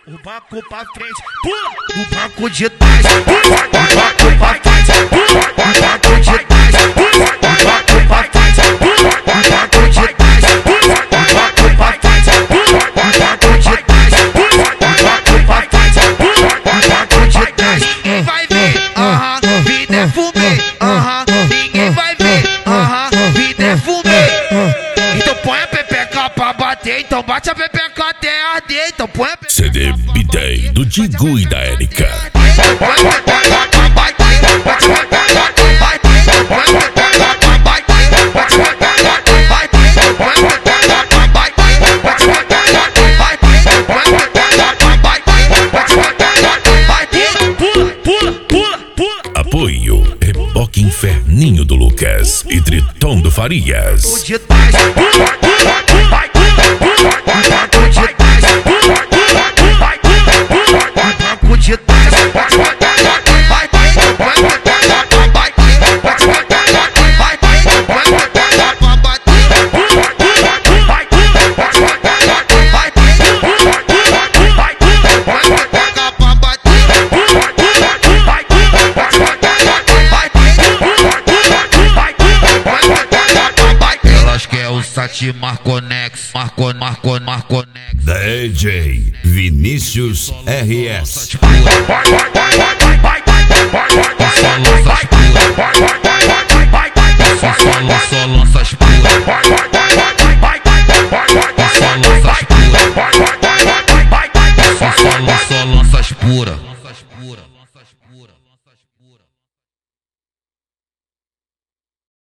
O banco pra frente, pula, o banco de trás, pula, o banco pra frente, pula, o banco de trás, pula, o banco pra frente, pula, o banco de trás, pula, o banco pra frente, pula, o banco de trás, pula, o banco pra frente, pula, o banco de trás. Ninguém vai ver, vida é fumê, ninguém vai ver, vida é fumê. Então põe a pepeca pra bater, então bate a pepeca até arder, então põe a pepeca. CD B-Day do Digo e da Érica. Apoio Reboque Inferninho do Lucas e Triton do Farias. Sati Marconex, Marconex. DJ Vinícius RS. Solo